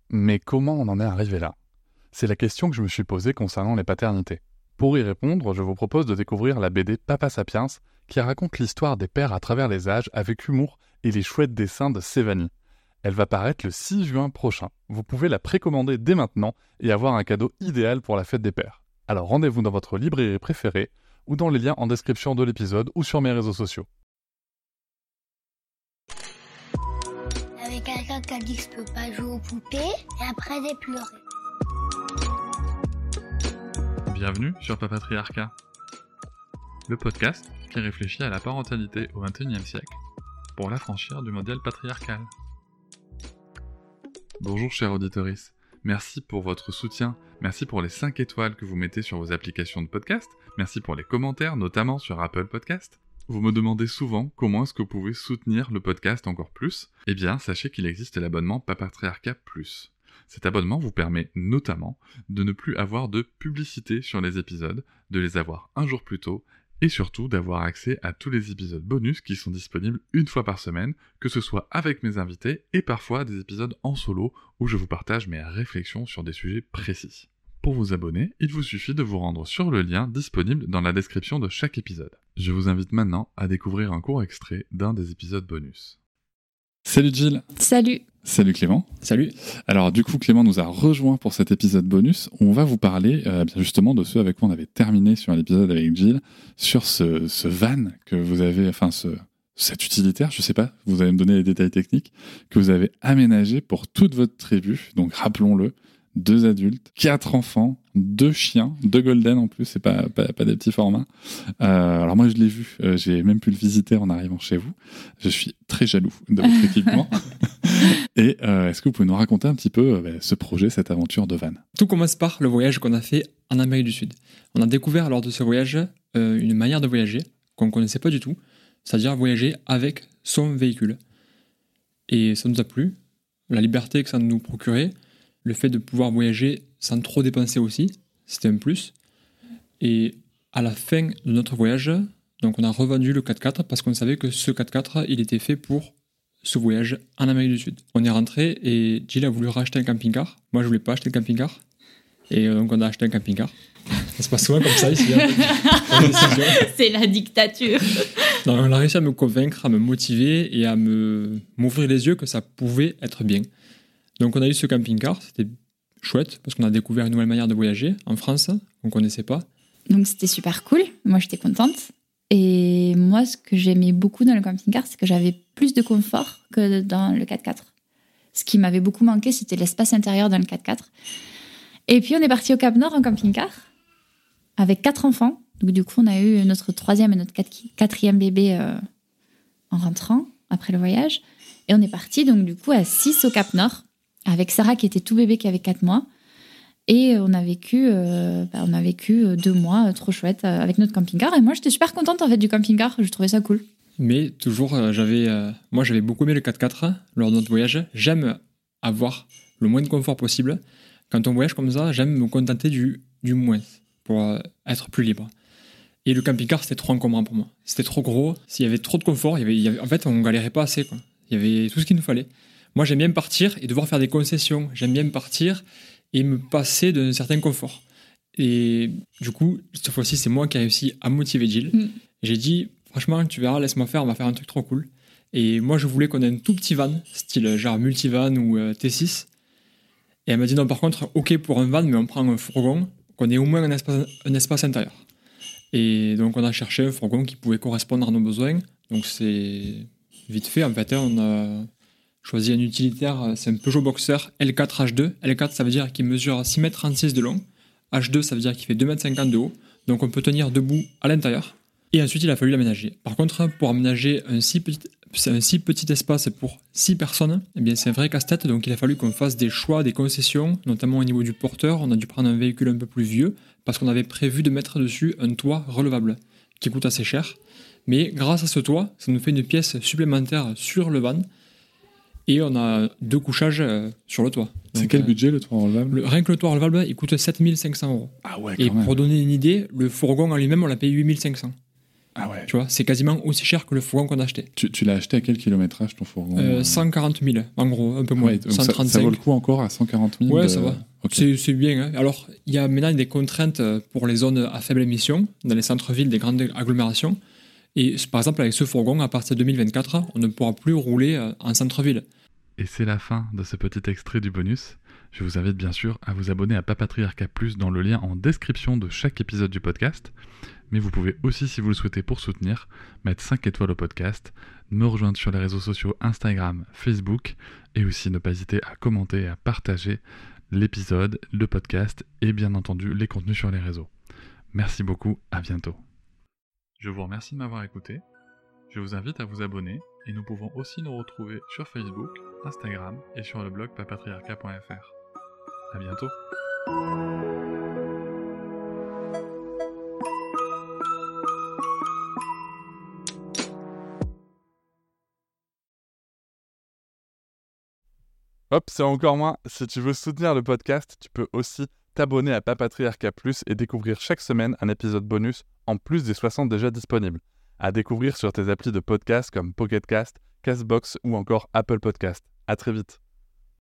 Mais comment on en est arrivé là? C'est la question que je me suis posée concernant les paternités. Pour y répondre, je vous propose de découvrir la BD Papa Sapiens, qui raconte l'histoire des pères à travers les âges avec humour et les chouettes dessins de Sévanie. Elle va paraître le 6 juin prochain. Vous pouvez la précommander dès maintenant et avoir un cadeau idéal pour la fête des pères. Alors rendez-vous dans votre librairie préférée ou dans les liens en description de l'épisode ou sur mes réseaux sociaux. Avec quelqu'un qui a dit que je peux pas jouer aux poupées et après j'ai pleuré. Bienvenue sur Papatriarcat, le podcast qui réfléchit à la parentalité au XXIe siècle pour l'affranchir du modèle patriarcal. Bonjour chers auditoris, merci pour votre soutien, merci pour les 5 étoiles que vous mettez sur vos applications de podcast, merci pour les commentaires, notamment sur Apple Podcast. Vous me demandez souvent comment est-ce que vous pouvez soutenir le podcast encore plus. Eh bien, sachez qu'il existe l'abonnement Papatriarcat Plus. Cet abonnement vous permet notamment de ne plus avoir de publicité sur les épisodes, de les avoir un jour plus tôt, et surtout d'avoir accès à tous les épisodes bonus qui sont disponibles une fois par semaine, que ce soit avec mes invités et parfois des épisodes en solo où je vous partage mes réflexions sur des sujets précis. Pour vous abonner, il vous suffit de vous rendre sur le lien disponible dans la description de chaque épisode. Je vous invite maintenant à découvrir un court extrait d'un des épisodes bonus. Salut Jill. Salut. Salut Clément. Salut. Alors du coup Clément nous a rejoint pour cet épisode bonus. On va vous parler bien justement de ce avec quoi on avait terminé sur l'épisode avec Jill, sur ce van que vous avez, enfin cet utilitaire, je sais pas, vous allez me donner les détails techniques, que vous avez aménagé pour toute votre tribu. Donc rappelons-le, 2 adultes, 4 enfants, 2 chiens, 2 golden en plus, c'est pas des petits formats. Alors moi je l'ai vu, j'ai même pu le visiter en arrivant chez vous. Je suis très jaloux de votre équipement. Et est-ce que vous pouvez nous raconter un petit peu ce projet, cette aventure de van? Tout commence par le voyage qu'on a fait en Amérique du Sud. On a découvert lors de ce voyage une manière de voyager qu'on ne connaissait pas du tout, c'est-à-dire voyager avec son véhicule. Et ça nous a plu, la liberté que ça nous procurait, le fait de pouvoir voyager sans trop dépenser aussi, c'était un plus. Et à la fin de notre voyage, donc on a revendu le 4x4 parce qu'on savait que ce 4x4, il était fait pour ce voyage en Amérique du Sud. On est rentré et Jill a voulu racheter un camping-car. Moi, je voulais pas acheter un camping-car. Et donc, on a acheté un camping-car. Ça se passe souvent comme ça ici. C'est la dictature. Non, on a réussi à me convaincre, à me motiver et à m'ouvrir les yeux que ça pouvait être bien. Donc, on a eu ce camping-car. C'était chouette parce qu'on a découvert une nouvelle manière de voyager en France qu'on ne connaissait pas. Donc, c'était super cool. Moi, j'étais contente. Et moi, ce que j'aimais beaucoup dans le camping-car, c'est que j'avais plus de confort que dans le 4x4. Ce qui m'avait beaucoup manqué, c'était l'espace intérieur dans le 4x4. Et puis, on est parti au Cap Nord en camping-car avec 4 enfants. Donc, du coup, on a eu notre 3e et notre 4e bébé en rentrant après le voyage. Et on est parti, donc, du coup, à 6 au Cap Nord avec Sarah qui était tout bébé, qui avait 4 mois. Et on a vécu 2 mois trop chouettes avec notre camping-car. Et moi, j'étais super contente en fait du camping-car. Je trouvais ça cool. Mais toujours, moi, j'avais beaucoup aimé le 4x4 lors de notre voyage. J'aime avoir le moins de confort possible. Quand on voyage comme ça, j'aime me contenter du moins pour être plus libre. Et le camping-car, c'était trop encombrant pour moi. C'était trop gros. S'il y avait trop de confort, en fait, on galérait pas assez, quoi. Il y avait tout ce qu'il nous fallait. Moi, j'aime bien partir et devoir faire des concessions. J'aime bien partir et me passer d'un certain confort. Et du coup, cette fois-ci, c'est moi qui ai réussi à motiver Jill. J'ai dit, franchement, tu verras, laisse-moi faire, on va faire un truc trop cool. Et moi, je voulais qu'on ait un tout petit van, style genre multivan ou T6. Et elle m'a dit, non, par contre, ok pour un van, mais on prend un fourgon, qu'on ait au moins un espace intérieur. Et donc, on a cherché un fourgon qui pouvait correspondre à nos besoins. Donc, c'est vite fait, en fait, on a choisi un utilitaire, c'est un Peugeot Boxer L4 H2. L4, ça veut dire qu'il mesure 6,36 m de long. H2, ça veut dire qu'il fait 2,50 m de haut. Donc on peut tenir debout à l'intérieur. Et ensuite, il a fallu l'aménager. Par contre, pour aménager un si petit espace pour 6 personnes, eh bien, c'est un vrai casse-tête. Donc il a fallu qu'on fasse des choix, des concessions, notamment au niveau du porteur. On a dû prendre un véhicule un peu plus vieux parce qu'on avait prévu de mettre dessus un toit relevable qui coûte assez cher. Mais grâce à ce toit, ça nous fait une pièce supplémentaire sur le van. Et on a 2 couchages sur le toit. C'est quel budget le toit relevable? Rien que le toit relevable, il coûte 7 500 €. Ah ouais, et quand même. Pour donner une idée, le fourgon en lui-même, on l'a payé 8 500. Ah ouais. Tu vois, c'est quasiment aussi cher que le fourgon qu'on a acheté. Tu l'as acheté à quel kilométrage ton fourgon 140 000, en gros, un peu moins. Ouais, donc 135. ça vaut le coup encore à 140 000 Ouais, ça va. Ok. C'est bien. Hein. Alors, il y a maintenant des contraintes pour les zones à faible émission, dans les centres-villes des grandes agglomérations. Et par exemple, avec ce fourgon, à partir de 2024, on ne pourra plus rouler en centre-ville. Et c'est la fin de ce petit extrait du bonus. Je vous invite bien sûr à vous abonner à Papatriarcat Plus dans le lien en description de chaque épisode du podcast. Mais vous pouvez aussi, si vous le souhaitez pour soutenir, mettre 5 étoiles au podcast, me rejoindre sur les réseaux sociaux Instagram, Facebook, et aussi ne pas hésiter à commenter et à partager l'épisode, le podcast et bien entendu les contenus sur les réseaux. Merci beaucoup, à bientôt. Je vous remercie de m'avoir écouté. Je vous invite à vous abonner et nous pouvons aussi nous retrouver sur Facebook, Instagram et sur le blog papatriarcat.fr. À bientôt. Hop, c'est encore moins. Si tu veux soutenir le podcast, tu peux aussi t'abonner à Papatriarcat Plus et découvrir chaque semaine un épisode bonus en plus des 60 déjà disponibles. À découvrir sur tes applis de podcast comme Pocket Cast, Castbox ou encore Apple Podcast. À très vite.